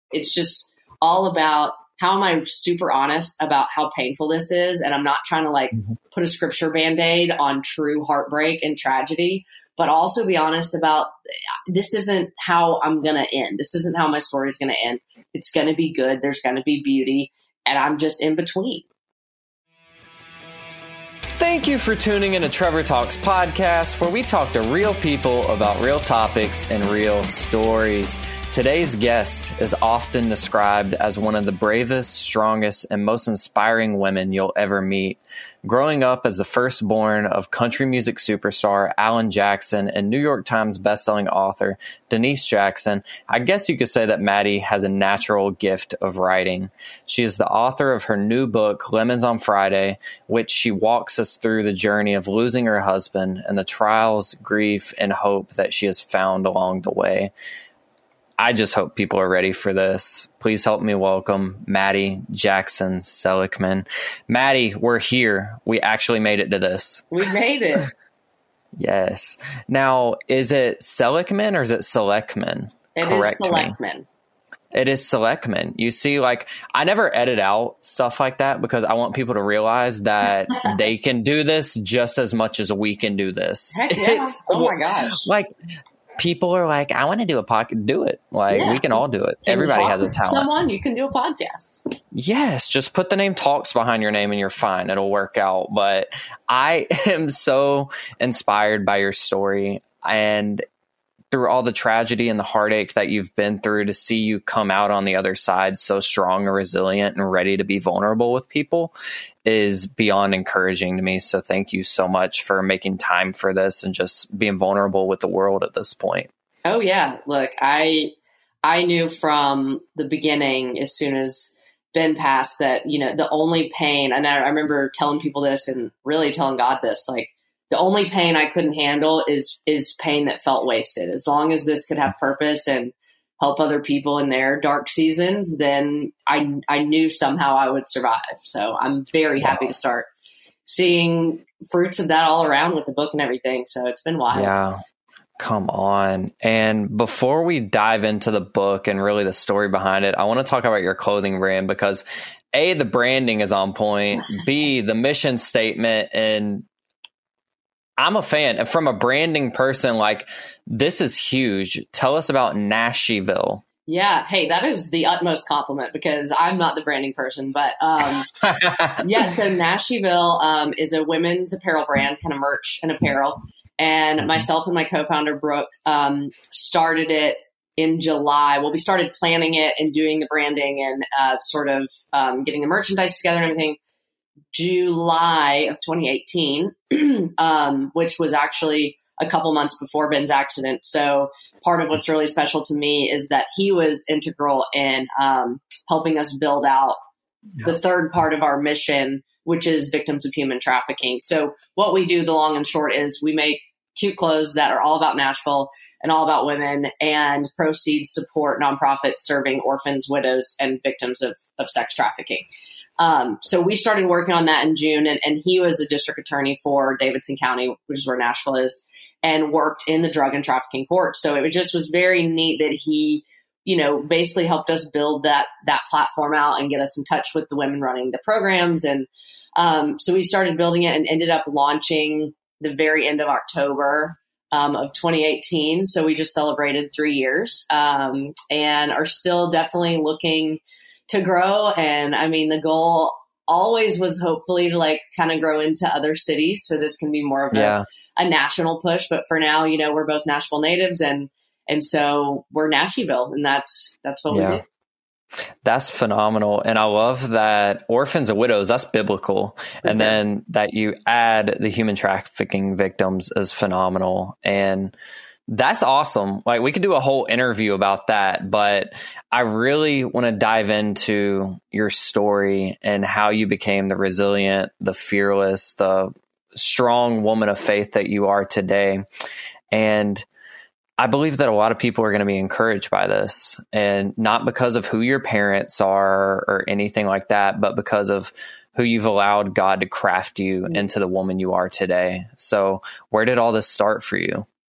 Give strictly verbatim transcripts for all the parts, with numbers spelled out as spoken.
it's just all about how am I super honest about how painful this is. And I'm not trying to like mm-hmm. put a scripture Band-Aid on true heartbreak and tragedy, but also be honest about this isn't how I'm going to end. This isn't how my story is going to end. It's going to be good. There's going to be beauty. And I'm just in between. Thank you for tuning in to Trevor Talks podcast, where we talk to real people about real topics and real stories. Today's guest is often described as one of the bravest, strongest, and most inspiring women you'll ever meet. Growing up as the firstborn of country music superstar Alan Jackson and New York Times bestselling author Denise Jackson, I guess you could say that Maddie has a natural gift of writing. She is the author of her new book, Lemons on Friday, which she walks us through the journey of losing her husband and the trials, grief, and hope that she has found along the way. I just hope people are ready for this. Please help me welcome Maddie Jackson Seligman. Maddie, we're here. We actually made it to this. We made it. Yes. Now, is it Seligman or is it Selectman? It Correct is Selectman. Me. It is Selectman. You see, like, I never edit out stuff like that because I want people to realize that they can do this just as much as we can do this. Heck yeah. It's, oh my gosh. Like, people are like, I want to do a podcast. Do it. Like, yeah. We can all do it. Can Everybody has a talent. Someone, you can do a podcast. Yes. Just put the name Talks behind your name and you're fine. It'll work out. But I am so inspired by your story and through all the tragedy and the heartache that you've been through, to see you come out on the other side so strong and resilient and ready to be vulnerable with people is beyond encouraging to me. So thank you so much for making time for this and just being vulnerable with the world at this point. Oh yeah. Look, I, I knew from the beginning, as soon as Ben passed, that, you know, the only pain, and I, I remember telling people this and really telling God this, like, the only pain I couldn't handle is is pain that felt wasted. As long as this could have purpose and help other people in their dark seasons, then I I knew somehow I would survive. So I'm very happy to start seeing fruits of that all around with the book and everything. So it's been wild. Yeah. Come on. And before we dive into the book and really the story behind it, I want to talk about your clothing brand because A, the branding is on point, B, the mission statement, and I'm a fan. And from a branding person, like, this is huge. Tell us about Nashville. Yeah. Hey, that is the utmost compliment because I'm not the branding person, but um, yeah. So Nashville um, is a women's apparel brand, kind of merch and apparel. And myself and my co-founder, Brooke, um, started it in July. Well, we started planning it and doing the branding and uh, sort of um, getting the merchandise together and everything July of twenty eighteen, um, which was actually a couple months before Ben's accident. So part of what's really special to me is that he was integral in um, helping us build out yeah. the third part of our mission, which is victims of human trafficking. So what we do, the long and short, is we make cute clothes that are all about Nashville and all about women, and proceeds support nonprofits serving orphans, widows, and victims of, of sex trafficking. Um, so we started working on that in June, and, and he was a district attorney for Davidson County, which is where Nashville is, and worked in the drug and trafficking court. So it just was very neat that he, you know, basically helped us build that, that platform out and get us in touch with the women running the programs. And, um, so we started building it and ended up launching the very end of October, um, of twenty eighteen. So we just celebrated three years, um, and are still definitely looking to grow. And I mean, the goal always was hopefully to like kind of grow into other cities. So this can be more of yeah. a, a national push. But for now, you know, we're both Nashville natives, and, and so we're Nashville, and that's, that's what yeah. we do. That's phenomenal. And I love that orphans and widows, that's biblical. And then that you add the human trafficking victims is phenomenal. And that's awesome. Like, we could do a whole interview about that, but I really want to dive into your story and how you became the resilient, the fearless, the strong woman of faith that you are today. And I believe that a lot of people are going to be encouraged by this, and not because of who your parents are or anything like that, but because of who you've allowed God to craft you into the woman you are today. So where did all this start for you?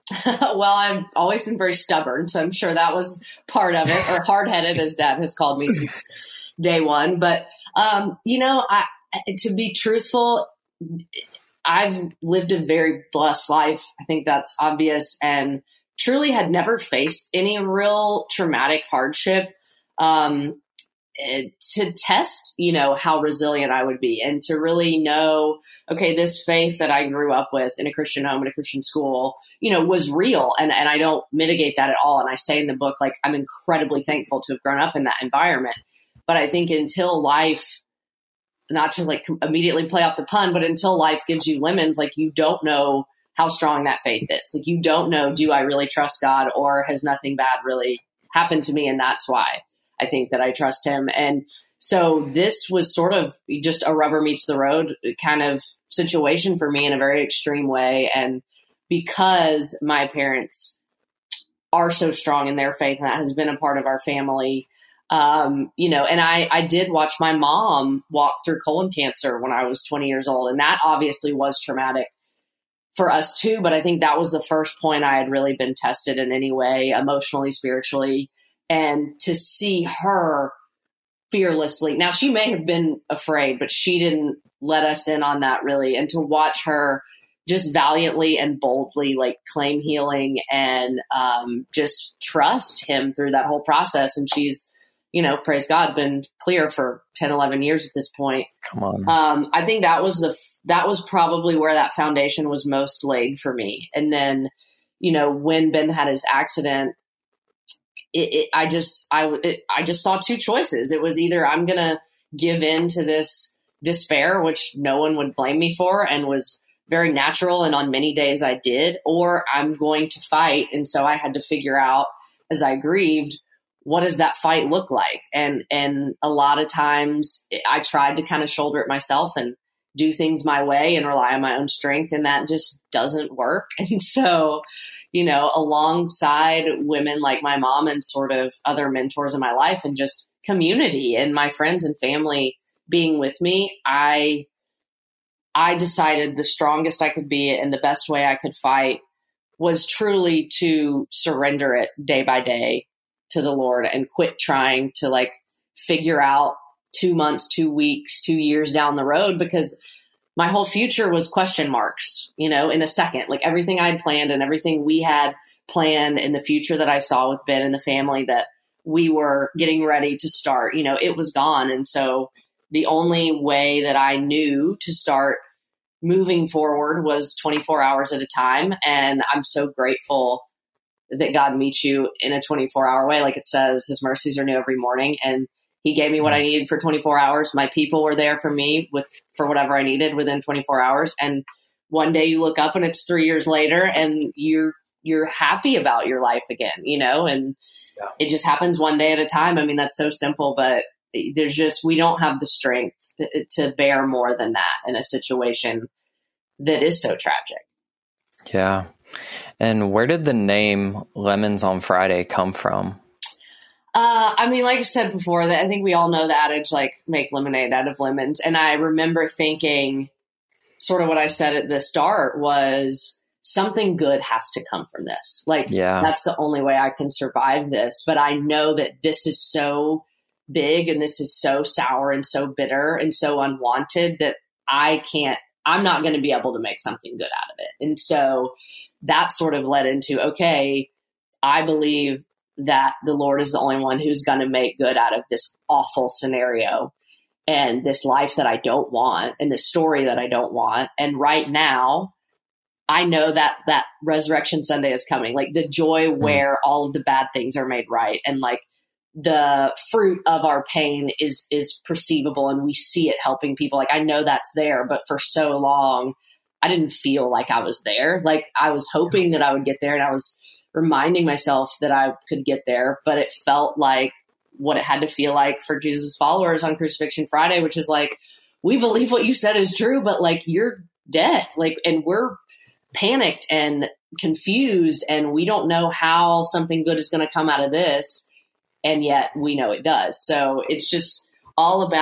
Well, I've always been very stubborn, so I'm sure that was part of it, or hard-headed, as Dad has called me since day one. But, um, you know, I, to be truthful, I've lived a very blessed life. I think that's obvious, and truly had never faced any real traumatic hardship um, to test, you know, how resilient I would be, and to really know, okay, this faith that I grew up with in a Christian home, in a Christian school, you know, was real. And, and I don't mitigate that at all. And I say in the book, like, I'm incredibly thankful to have grown up in that environment. But I think until life, not to like immediately play off the pun, but until life gives you lemons, like, you don't know how strong that faith is. Like, you don't know, do I really trust God, or has nothing bad really happened to me? And that's why I think that I trust him. And so this was sort of just a rubber meets the road kind of situation for me in a very extreme way. And because my parents are so strong in their faith, and that has been a part of our family, um, you know, and I, I did watch my mom walk through colon cancer when I was twenty years old. And that obviously was traumatic for us too. But I think that was the first point I had really been tested in any way, emotionally, spiritually. And to see her fearlessly, now she may have been afraid, but she didn't let us in on that really. And to watch her just valiantly and boldly like claim healing and um, just trust him through that whole process. And she's, you know, praise God, been clear for ten, eleven years at this point. Come on. Um, I think that was the, that was probably where that foundation was most laid for me. And then, you know, when Ben had his accident, It, it, I just, I, it, I just saw two choices. It was either I'm going to give in to this despair, which no one would blame me for, and was very natural. And on many days I did, or I'm going to fight. And so I had to figure out as I grieved, what does that fight look like? And, and a lot of times I tried to kind of shoulder it myself and do things my way and rely on my own strength. And that just doesn't work. And so, you know, alongside women like my mom and sort of other mentors in my life and just community and my friends and family being with me, I, I decided the strongest I could be and the best way I could fight was truly to surrender it day by day to the Lord and quit trying to like figure out two months, two weeks, two years down the road, because my whole future was question marks, you know, in a second. Like everything I'd planned and everything we had planned in the future that I saw with Ben and the family that we were getting ready to start, you know, it was gone. And so the only way that I knew to start moving forward was twenty-four hours at a time. And I'm so grateful that God meets you in a twenty-four hour way. Like it says, his mercies are new every morning. And he gave me what I needed for twenty-four hours. My people were there for me with, for whatever I needed within twenty-four hours. And one day you look up and it's three years later and you're, you're happy about your life again, you know, and yeah. It just happens one day at a time. I mean, that's so simple, but there's just, we don't have the strength to, to bear more than that in a situation that is so tragic. Yeah. And where did the name Lemons on Friday come from? Uh, I mean, like I said before, that I think we all know the adage, like make lemonade out of lemons. And I remember thinking sort of what I said at the start was something good has to come from this. Like, yeah. That's the only way I can survive this. But I know that this is so big and this is so sour and so bitter and so unwanted that I can't, I'm not going to be able to make something good out of it. And so that sort of led into, okay, I believe that the Lord is the only one who's going to make good out of this awful scenario and this life that I don't want and this story that I don't want. And right now, I know that that Resurrection Sunday is coming, like the joy where all of the bad things are made right. And like the fruit of our pain is, is perceivable and we see it helping people. Like I know that's there, but for so long, I didn't feel like I was there. Like I was hoping that I would get there and I was reminding myself that I could get there, but it felt like what it had to feel like for Jesus' followers on Crucifixion Friday, which is like, we believe what you said is true, but like you're dead. Like, and we're panicked and confused and we don't know how something good is going to come out of this. And yet we know it does. So it's just all about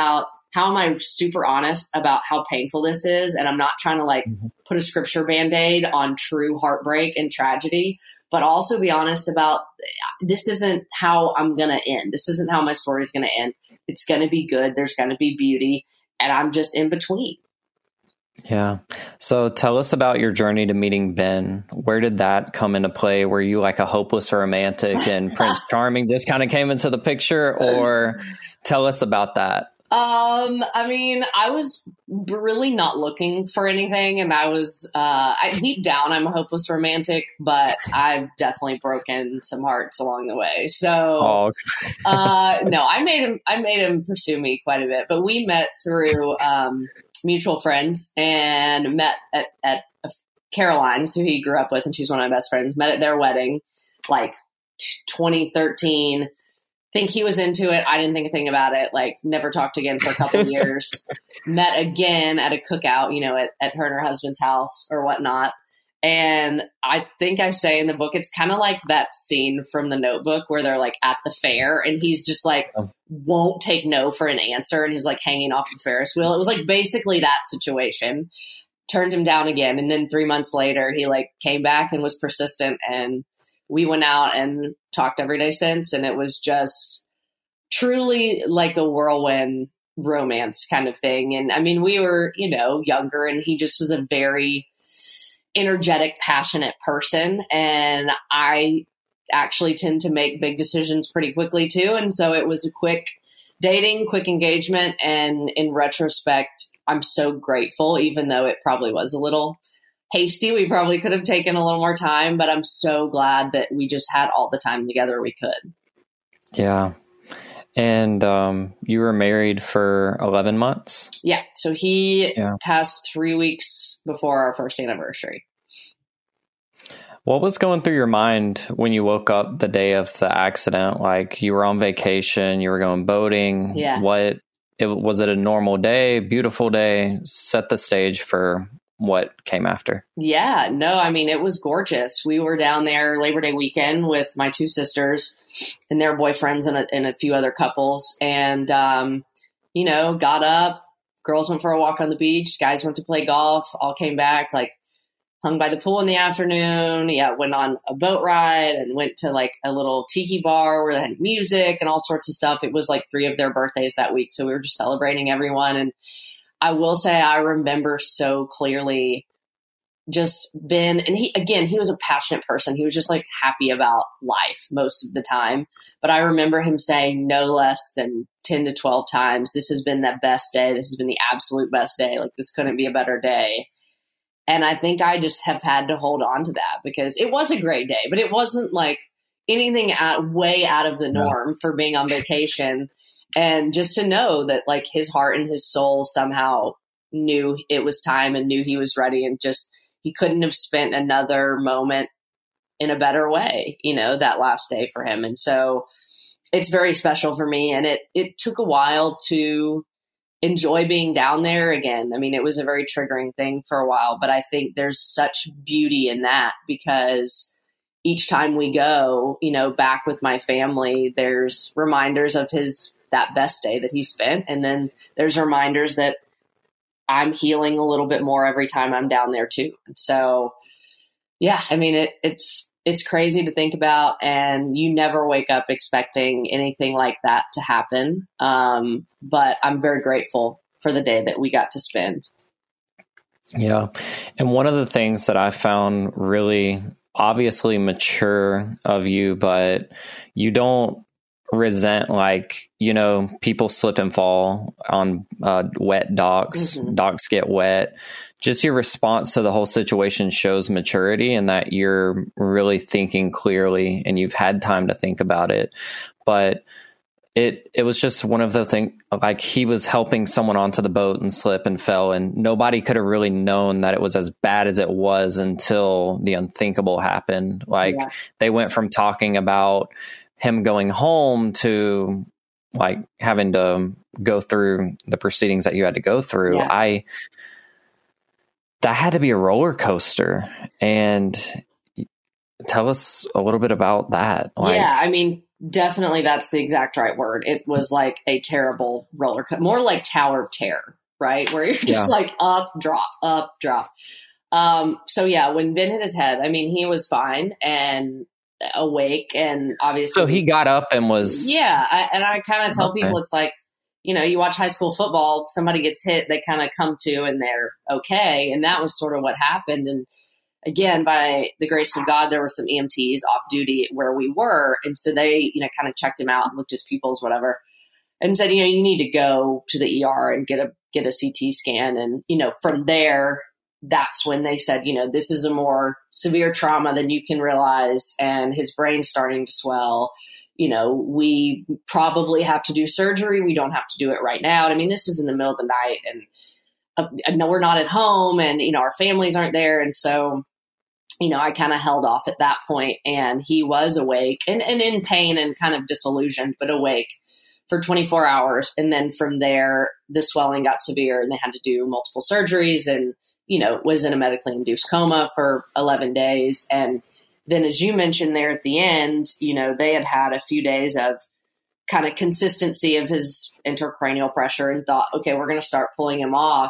how am I super honest about how painful this is? And I'm not trying to like mm-hmm. put a scripture band-aid on true heartbreak and tragedy, but also be honest about this isn't how I'm going to end. This isn't how my story is going to end. It's going to be good. There's going to be beauty. And I'm just in between. Yeah. So tell us about your journey to meeting Ben. Where did that come into play? Were you like a hopeless romantic and Prince Charming just kind of came into the picture, or tell us about that? Um, I mean, I was really not looking for anything, and I was, uh, I, deep down, I'm a hopeless romantic, but I've definitely broken some hearts along the way. So, oh, okay. uh, no, I made him, I made him pursue me quite a bit, but we met through, um, mutual friends and met at, at Caroline's, who he grew up with, and she's one of my best friends, met at their wedding, like twenty thirteen. Think he was into it. I didn't think a thing about it. Like, never talked again for a couple of years. Met again at a cookout, you know, at, at her and her husband's house or whatnot. And I think I say in the book, it's kind of like that scene from The Notebook where they're like at the fair and he's just like, won't take no for an answer. And he's like hanging off the Ferris wheel. It was like basically that situation. Turned him down again. And then three months later, he like came back and was persistent, and we went out and talked every day since, and it was just truly like a whirlwind romance kind of thing. And I mean, we were, you know, younger, and he just was a very energetic, passionate person. And I actually tend to make big decisions pretty quickly too. And so it was a quick dating, quick engagement. And in retrospect, I'm so grateful, even though it probably was a little hasty. We probably could have taken a little more time, but I'm so glad that we just had all the time together we could. Yeah. And um, you were married for eleven months? Yeah. So he yeah. passed three weeks before our first anniversary. What was going through your mind when you woke up the day of the accident? Like, you were on vacation, you were going boating. Yeah. What, it, was it a normal day, beautiful day? Set the stage for what came after. Yeah, no, I mean, it was gorgeous. We were down there Labor Day weekend with my two sisters and their boyfriends and a, and a few other couples. And, um, you know, got up, girls went for a walk on the beach, guys went to play golf, all came back, like hung by the pool in the afternoon. Yeah, went on a boat ride and went to like a little tiki bar where they had music and all sorts of stuff. It was like three of their birthdays that week. So we were just celebrating everyone. And I will say I remember so clearly just Ben, and he, again, he was a passionate person. He was just like happy about life most of the time. But I remember him saying no less than ten to twelve times, this has been the best day. This has been the absolute best day. Like, this couldn't be a better day. And I think I just have had to hold on to that because it was a great day, but it wasn't like anything out, way out of the norm no. for being on vacation. And just to know that like his heart and his soul somehow knew it was time and knew he was ready, and just, he couldn't have spent another moment in a better way, you know, that last day for him. And so it's very special for me. And it, it took a while to enjoy being down there again. I mean, it was a very triggering thing for a while, but I think there's such beauty in that because each time we go, you know, back with my family, there's reminders of his, that best day that he spent. And then there's reminders that I'm healing a little bit more every time I'm down there too. And so, yeah, I mean, it, it's, it's crazy to think about, and you never wake up expecting anything like that to happen. Um, but I'm very grateful for the day that we got to spend. Yeah. And one of the things that I found really obviously mature of you, but you don't resent, like, you know, people slip and fall on uh, wet docks, mm-hmm. docks get wet. Just your response to the whole situation shows maturity, and that you're really thinking clearly and you've had time to think about it. But it it was just one of the things, like, he was helping someone onto the boat and slip and fell, and nobody could have really known that it was as bad as it was until the unthinkable happened. Like, yeah. They went from talking about him going home to like having to go through the proceedings that you had to go through. Yeah. I, that had to be a roller coaster. And tell us a little bit about that. Like, yeah. I mean, Definitely, that's the exact right word. It was like a terrible roller coaster, more like Tower of Terror, right? Where you're just yeah. like up, drop, up, drop. Um, so yeah, when Ben hit his head, I mean, he was fine and awake, and obviously, so he got up and was yeah. I, and I kind of tell okay. people, it's like, you know, you watch high school football, somebody gets hit, they kind of come to and they're okay, and that was sort of what happened. And again, by the grace of God, there were some E M Ts off duty where we were. And so they, you know, kind of checked him out and looked his pupils, whatever, and said, you know, you need to go to the E R and get a, get a C T scan. And, you know, from there, that's when they said, you know, this is a more severe trauma than you can realize. And his brain's starting to swell. You know, we probably have to do surgery. We don't have to do it right now. And I mean, this is in the middle of the night, and uh, no, we're not at home, and, you know, our families aren't there. And so, you know, I kind of held off at that point, and he was awake and, and in pain and kind of disillusioned, but awake for twenty-four hours. And then from there, the swelling got severe and they had to do multiple surgeries, and, you know, was in a medically induced coma for eleven days. And then, as you mentioned there at the end, you know, they had had a few days of kind of consistency of his intracranial pressure and thought, okay, we're going to start pulling him off.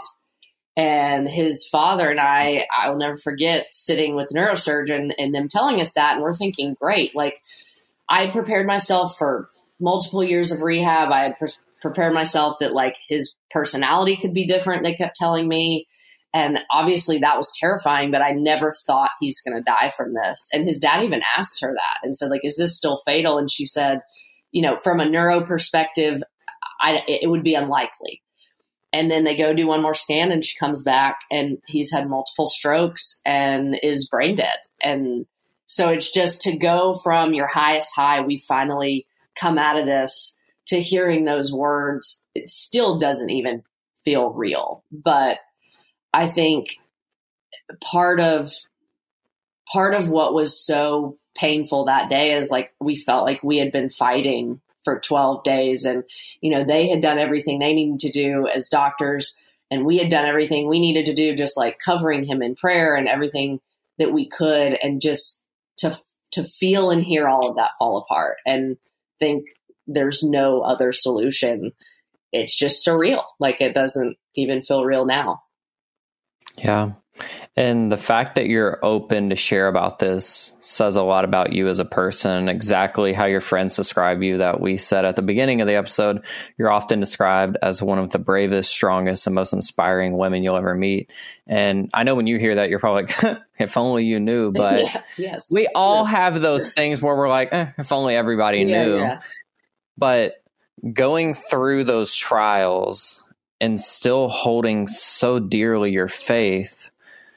And his father and I, I'll never forget sitting with the neurosurgeon and them telling us that. And we're thinking, great. Like, I had prepared myself for multiple years of rehab. I had pre- prepared myself that, like, his personality could be different. They kept telling me. And obviously that was terrifying, but I never thought he's going to die from this. And his dad even asked her that and said, like, is this still fatal? And she said, you know, from a neuro perspective, I, it would be unlikely. And then they go do one more scan, and she comes back and he's had multiple strokes and is brain dead. And so it's just to go from your highest high, we finally come out of this, to hearing those words, it still doesn't even feel real. But I think part of, part of what was so painful that day is, like, we felt like we had been fighting for twelve days, and, you know, they had done everything they needed to do as doctors, and we had done everything we needed to do, just like covering him in prayer and everything that we could. And just to, to feel and hear all of that fall apart and think there's no other solution. It's just surreal. Like, it doesn't even feel real now. Yeah. And the fact that you're open to share about this says a lot about you as a person, exactly how your friends describe you, that we said at the beginning of the episode. You're often described as one of the bravest, strongest, and most inspiring women you'll ever meet. And I know when you hear that, you're probably like, if only you knew. But yeah, yes. we all yeah. have those things where we're like, eh, if only everybody yeah, knew. Yeah. But going through those trials and still holding so dearly your faith.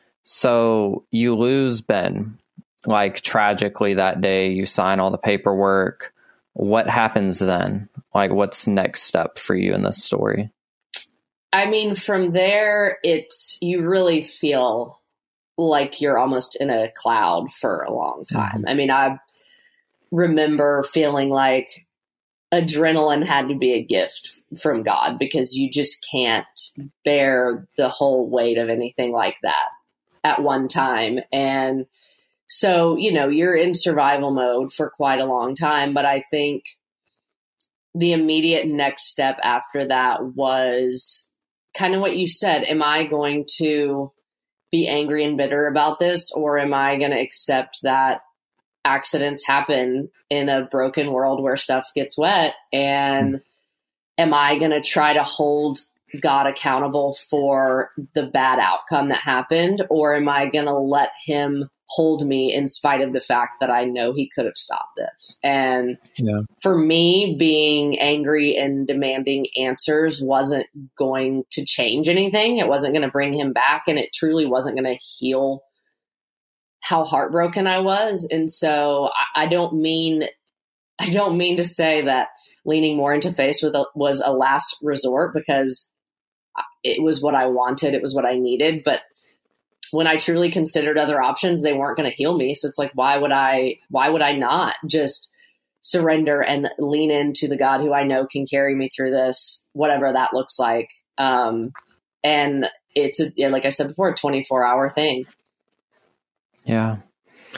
So you lose Ben, like, tragically that day. You sign all the paperwork. What happens then? Like, what's next step for you in this story? I mean, from there, it's, you really feel like you're almost in a cloud for a long time. Mm-hmm. I mean, I remember feeling like adrenaline had to be a gift from God, because you just can't bear the whole weight of anything like that at one time. And so, you know, you're in survival mode for quite a long time. But I think the immediate next step after that was kind of what you said. Am I going to be angry and bitter about this, or am I going to accept that accidents happen in a broken world where stuff gets wet? And am I going to try to hold God accountable for the bad outcome that happened? Or am I going to let him hold me in spite of the fact that I know he could have stopped this? And yeah. for me, being angry and demanding answers wasn't going to change anything. It wasn't going to bring him back. And it truly wasn't going to heal how heartbroken I was. And so I, I don't mean, I don't mean to say that leaning more into faith with a, was a last resort, because it was what I wanted. It was what I needed. But when I truly considered other options, they weren't going to heal me. So it's like, why would I, why would I not just surrender and lean into the God who I know can carry me through this, whatever that looks like. Um, and it's a, like I said before, a twenty-four hour thing. Yeah.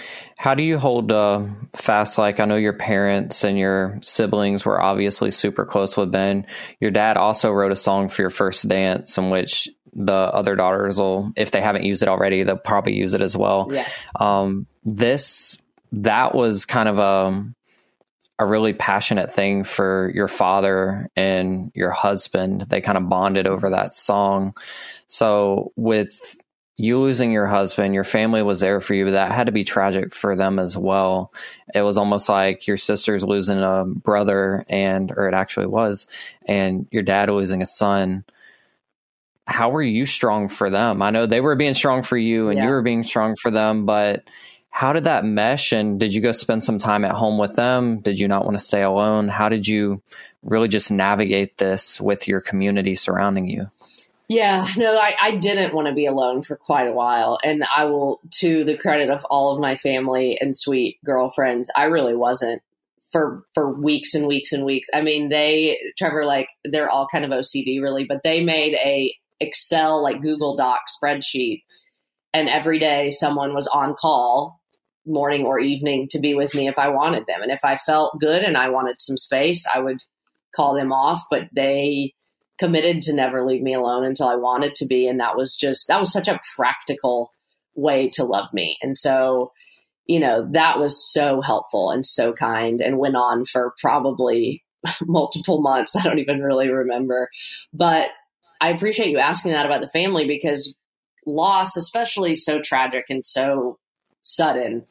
How do you hold uh, fast? Like, I know your parents and your siblings were obviously super close with Ben. Your dad also wrote a song for your first dance in which the other daughters will, if they haven't used it already, they'll probably use it as well. Yeah. Um, this, that was kind of a, a really passionate thing for your father and your husband. They kind of bonded over that song. So with you losing your husband, your family was there for you, but that had to be tragic for them as well. It was almost like your sister's losing a brother, and, or it actually was, and your dad losing a son. How were you strong for them? I know they were being strong for you and yeah. you were being strong for them, but how did that mesh? And did you go spend some time at home with them? Did you not want to stay alone? How did you really just navigate this with your community surrounding you? Yeah, no, I, I didn't want to be alone for quite a while. And I will, to the credit of all of my family and sweet girlfriends, I really wasn't for, for weeks and weeks and weeks. I mean, they, Trevor, like, they're all kind of O C D really, but they made a Excel, like Google Doc spreadsheet. And every day someone was on call, morning or evening, to be with me if I wanted them. And if I felt good and I wanted some space, I would call them off, but they committed to never leave me alone until I wanted to be. And that was just, that was such a practical way to love me. And so, you know, that was so helpful and so kind and went on for probably multiple months. I don't even really remember, but I appreciate you asking that about the family, because loss, especially so tragic and so sudden,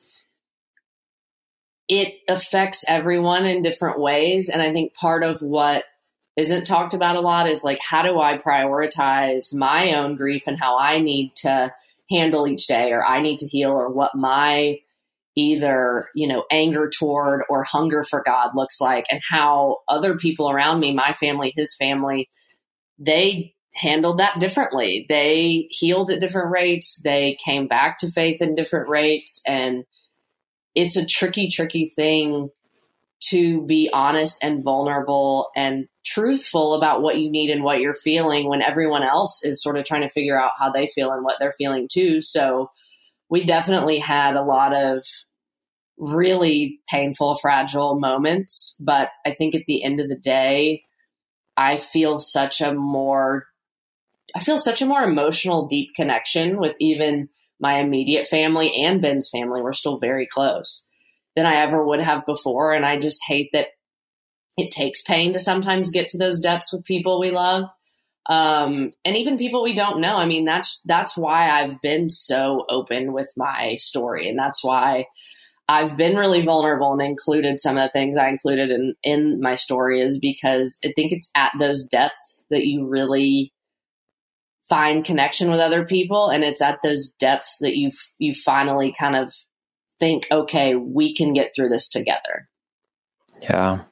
it affects everyone in different ways. And I think part of what isn't talked about a lot is like, how do I prioritize my own grief and how I need to handle each day, or I need to heal, or what my either, you know, anger toward or hunger for God looks like, and how other people around me, my family, his family, they handled that differently. They healed at different rates. They came back to faith in different rates. And it's a tricky, tricky thing to be honest and vulnerable and truthful about what you need and what you're feeling when everyone else is sort of trying to figure out how they feel and what they're feeling too. So we definitely had a lot of really painful, fragile moments. But I think at the end of the day, I feel such a more, I feel such a more emotional, deep connection with even my immediate family and Ben's family. We're still very close than I ever would have before. And I just hate that it takes pain to sometimes get to those depths with people we love. Um, and even people we don't know. I mean, that's, that's why I've been so open with my story. And that's why I've been really vulnerable and included some of the things I included in, in my story, is because I think it's at those depths that you really find connection with other people. And it's at those depths that you, you finally kind of think, okay, we can get through this together. Yeah.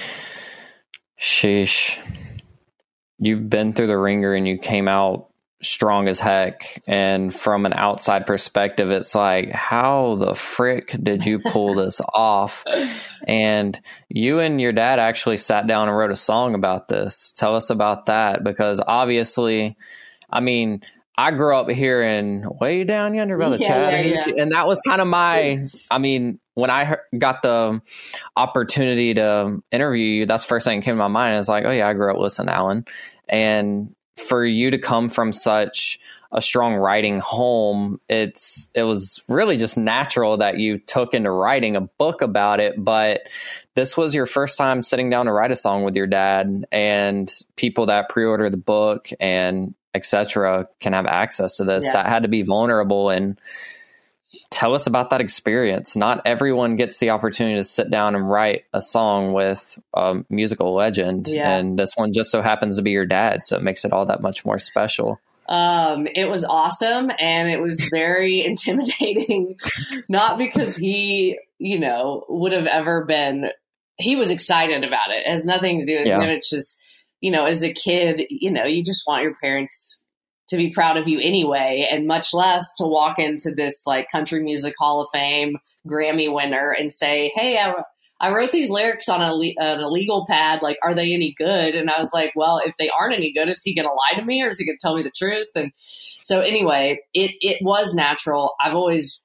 Sheesh. You've been through the ringer and you came out strong as heck. And from an outside perspective, it's like, how the frick did you pull this off? And you and your dad actually sat down and wrote a song about this. Tell us about that, because obviously, I mean, I grew up hearing Way Down Yonder by the yeah, Chattahoochee, yeah, yeah. and that was kind of my, I mean, when I heard, got the opportunity to interview you, that's the first thing that came to my mind. It's like, oh yeah, I grew up listening to Alan. And for you to come from such a strong writing home, it's, it was really just natural that you took into writing a book about it. But this was your first time sitting down to write a song with your dad, and people that pre-order the book and et cetera can have access to this. Yeah. That had to be vulnerable. And tell us about that experience. Not everyone gets the opportunity to sit down and write a song with a musical legend. Yeah. And this one just so happens to be your dad. So it makes it all that much more special. Um, it was awesome. And it was very intimidating, not because he, you know, would have ever been, he was excited about it. It has nothing to do with yeah. him. It's just, you know, as a kid, you know, you just want your parents to be proud of you anyway, and much less to walk into this like Country Music Hall of Fame Grammy winner and say, hey, I, I wrote these lyrics on a, an illegal pad. Like, are they any good? And I was like, well, if they aren't any good, is he going to lie to me, or is he going to tell me the truth? And so anyway, it, it was natural. I've always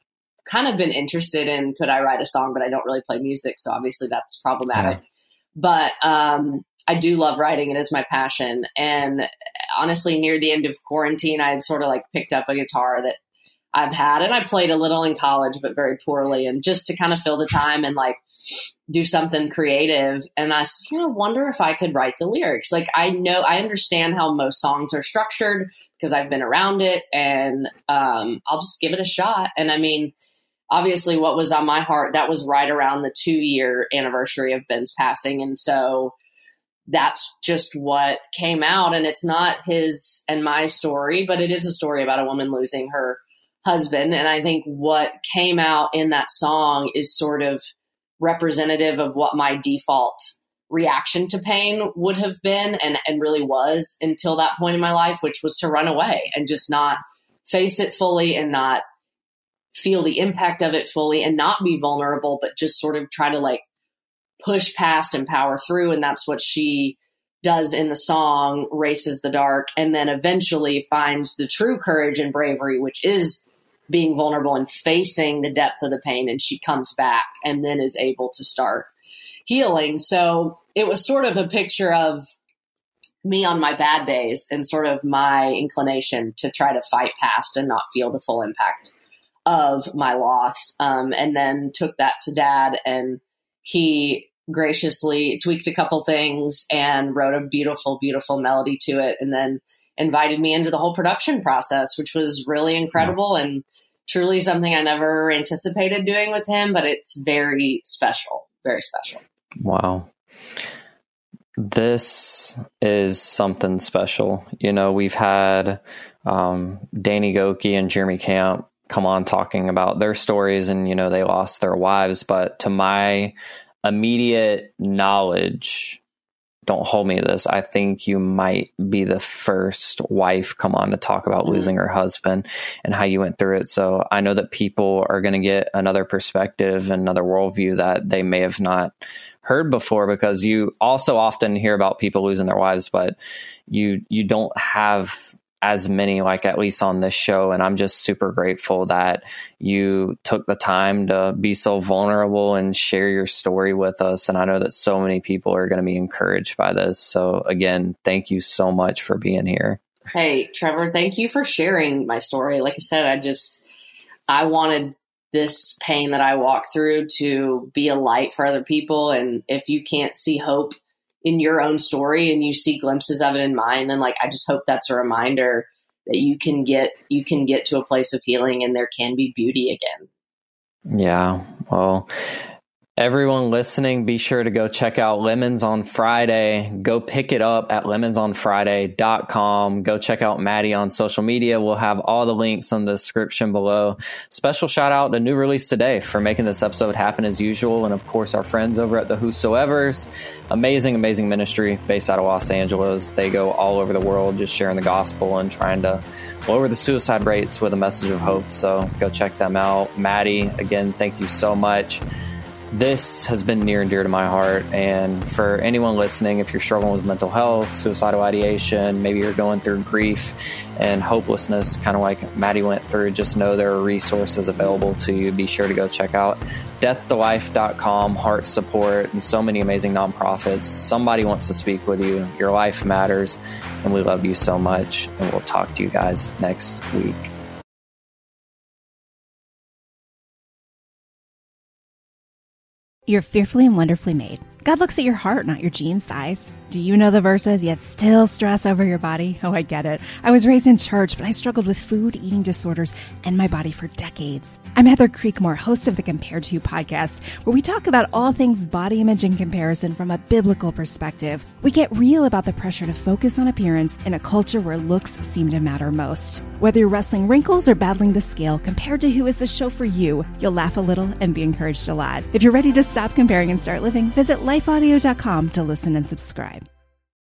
kind of been interested in, could I write a song, but I don't really play music. So obviously that's problematic, yeah. but um, I do love writing. It is my passion. And honestly, near the end of quarantine, I had sort of like picked up a guitar that I've had, and I played a little in college, but very poorly. And just to kind of fill the time and like do something creative. And I, you know, wonder if I could write the lyrics. Like, I know, I understand how most songs are structured because I've been around it, and um, I'll just give it a shot. And I mean, obviously what was on my heart, that was right around the two year anniversary of Ben's passing. And so that's just what came out. And it's not his and my story, but it is a story about a woman losing her husband. And I think what came out in that song is sort of representative of what my default reaction to pain would have been, and, and really was until that point in my life, which was to run away and just not face it fully and not feel the impact of it fully and not be vulnerable, but just sort of try to like push past and power through. And that's what she does in the song, Races the Dark, and then eventually finds the true courage and bravery, which is being vulnerable and facing the depth of the pain. And she comes back and then is able to start healing. So it was sort of a picture of me on my bad days and sort of my inclination to try to fight past and not feel the full impact of my loss. Um, and then took that to Dad, and he graciously tweaked a couple things and wrote a beautiful, beautiful melody to it. And then invited me into the whole production process, which was really incredible yeah. and truly something I never anticipated doing with him, but it's very special, very special. Wow. This is something special. You know, we've had um, Danny Gokey and Jeremy Camp come on talking about their stories, and, you know, they lost their wives, but to my immediate knowledge, don't hold me to this, I think you might be the first wife come on to talk about mm-hmm. losing her husband and how you went through it. So I know that people are going to get another perspective, another worldview that they may have not heard before, because you also often hear about people losing their wives, but you, you don't have as many, like at least on this show. And I'm just super grateful that you took the time to be so vulnerable and share your story with us. And I know that so many people are going to be encouraged by this. So again, thank you so much for being here. Hey, Trevor, thank you for sharing my story. Like I said, I just, I wanted this pain that I walked through to be a light for other people. And if you can't see hope in your own story and you see glimpses of it in mine, then like, I just hope that's a reminder that you can get, you can get to a place of healing and there can be beauty again. Yeah. Well, everyone listening, be sure to go check out Lemons on Friday. Go pick it up at lemons on friday dot com. Go check out Maddie on social media. We'll have all the links in the description below. Special shout out to New Release Today for making this episode happen as usual. And of course, our friends over at the Whosoevers. Amazing, amazing ministry based out of Los Angeles. They go all over the world just sharing the gospel and trying to lower the suicide rates with a message of hope. So go check them out. Maddie, again, thank you so much. This has been near and dear to my heart. And for anyone listening, if you're struggling with mental health, suicidal ideation, maybe you're going through grief and hopelessness, kind of like Maddie went through, just know there are resources available to you. Be sure to go check out death to life dot com, Heart Support, and so many amazing nonprofits. Somebody wants to speak with you. Your life matters, and we love you so much. And we'll talk to you guys next week. You're fearfully and wonderfully made. God looks at your heart, not your jean size. Do you know the verses, yet still stress over your body? Oh, I get it. I was raised in church, but I struggled with food, eating disorders, and my body for decades. I'm Heather Creekmore, host of the Compared to You podcast, where we talk about all things body image and comparison from a biblical perspective. We get real about the pressure to focus on appearance in a culture where looks seem to matter most. Whether you're wrestling wrinkles or battling the scale, Compared to You is the show for you. You'll laugh a little and be encouraged a lot. If you're ready to stop comparing and start living, visit life audio dot com to listen and subscribe.